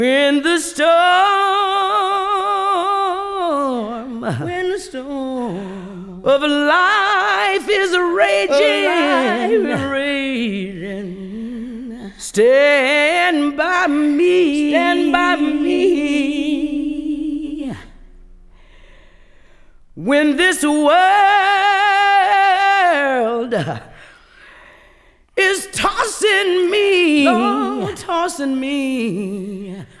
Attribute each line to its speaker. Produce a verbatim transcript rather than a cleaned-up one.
Speaker 1: When the storm, when the storm of life is raging, raging, stand by me, stand by me. When this world is tossing me, oh, tossing me